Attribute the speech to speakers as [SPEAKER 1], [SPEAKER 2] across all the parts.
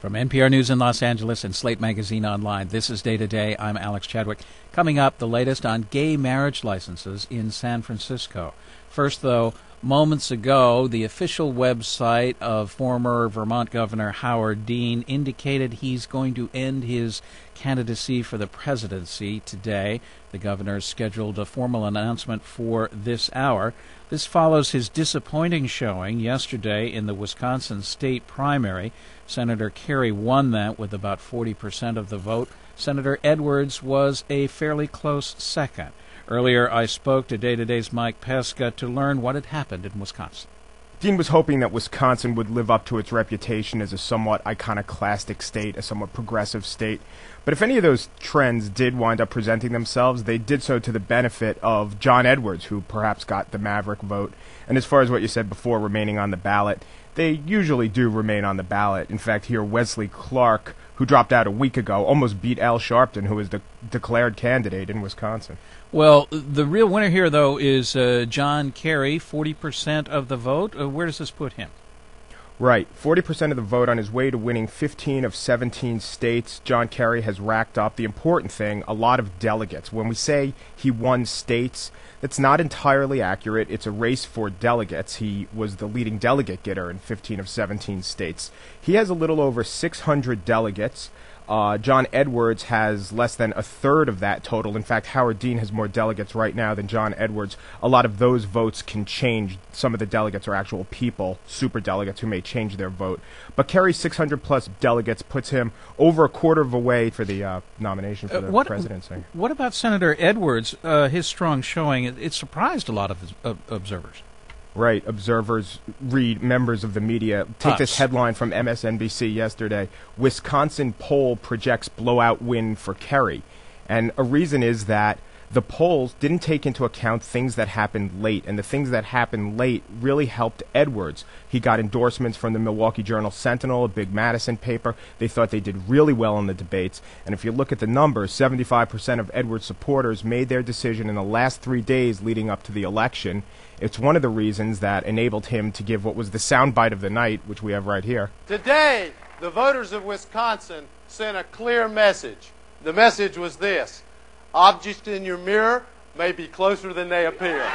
[SPEAKER 1] From NPR News in Los Angeles and Slate Magazine Online, this is Day to Day. I'm Alex Chadwick. Coming up, the latest on gay marriage licenses in San Francisco. First, though, moments ago, the official website of former Vermont Governor Howard Dean indicated he's going to end his candidacy for the presidency today. The governor scheduled a formal announcement for this hour. This follows his disappointing showing yesterday in the Wisconsin state primary. Senator Kerry won that with about 40% of the vote. Senator Edwards was a fairly close second. Earlier, I spoke to Day to Day's Mike Pesca to learn what had happened in Wisconsin.
[SPEAKER 2] Dean was hoping that Wisconsin would live up to its reputation as a somewhat iconoclastic state, a somewhat progressive state. But if any of those trends did wind up presenting themselves, they did so to the benefit of John Edwards, who perhaps got the maverick vote. And as far as what you said before, remaining on the ballot, they usually do remain on the ballot. In fact, here Wesley Clark, who dropped out a week ago, almost beat Al Sharpton, who was the declared candidate in Wisconsin.
[SPEAKER 1] Well, the real winner here, though, is John Kerry, 40% of the vote. Where does this put him?
[SPEAKER 2] Right. 40% of the vote on his way to winning 15 of 17 states. John Kerry has racked up, the important thing, a lot of delegates. When we say he won states, that's not entirely accurate. It's a race for delegates. He was the leading delegate getter in 15 of 17 states. He has a little over 600 delegates. John Edwards has less than a third of that total. In fact, Howard Dean has more delegates right now than John Edwards. A lot of those votes can change. Some of the delegates are actual people, super delegates, who may change their vote. But Kerry's 600-plus delegates puts him over a quarter of a way for the nomination for the presidency.
[SPEAKER 1] What about Senator Edwards? His strong showing, it surprised a lot of observers.
[SPEAKER 2] Right. Observers read, members of the media. Take this headline from MSNBC yesterday. Wisconsin poll projects blowout win for Kerry. And a reason is that the polls didn't take into account things that happened late. And the things that happened late really helped Edwards. He got endorsements from the Milwaukee Journal-Sentinel, a big Madison paper. They thought they did really well in the debates. And if you look at the numbers, 75% of Edwards supporters made their decision in the last 3 days leading up to the election. It's one of the reasons that enabled him to give what was the soundbite of the night, which we have right here.
[SPEAKER 3] Today, the voters of Wisconsin sent a clear message. The message was this: objects in your mirror may be closer than they appear.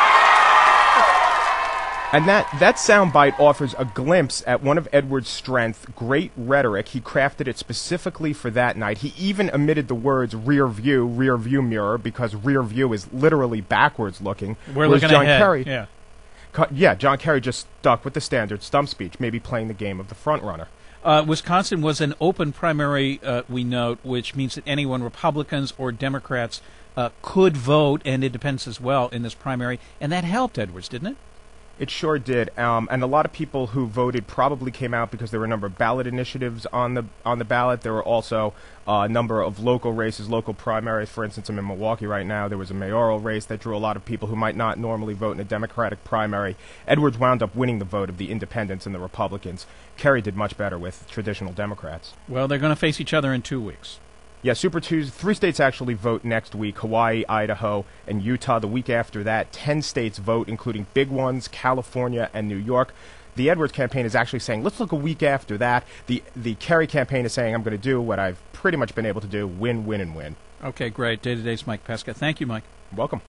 [SPEAKER 2] And that soundbite offers a glimpse at one of Edwards' strengths, great rhetoric. He crafted it specifically for that night. He even omitted the words rear view mirror, because rear view is literally backwards looking.
[SPEAKER 1] We're looking
[SPEAKER 2] John
[SPEAKER 1] ahead.
[SPEAKER 2] Kerry, John Kerry just stuck with the standard stump speech, maybe playing the game of the front runner.
[SPEAKER 1] Wisconsin was an open primary, we note, which means that anyone, Republicans or Democrats, could vote, and independents as well, in this primary. And that helped Edwards, didn't it?
[SPEAKER 2] It sure did, and a lot of people who voted probably came out because there were a number of ballot initiatives on the ballot. There were also a number of local races, local primaries. For instance, I'm in Milwaukee right now. There was a mayoral race that drew a lot of people who might not normally vote in a Democratic primary. Edwards wound up winning the vote of the independents and the Republicans. Kerry did much better with traditional Democrats.
[SPEAKER 1] Well, they're going to face each other in 2 weeks.
[SPEAKER 2] Yeah, Super Tuesday. 3 states actually vote next week: Hawaii, Idaho, and Utah. The week after that, 10 states vote, including big ones, California and New York. The Edwards campaign is actually saying, let's look a week after that. The Kerry campaign is saying, I'm going to do what I've pretty much been able to do: win, win, and win.
[SPEAKER 1] Okay, great. Day to Day's Mike Pesca. Thank you, Mike.
[SPEAKER 2] Welcome.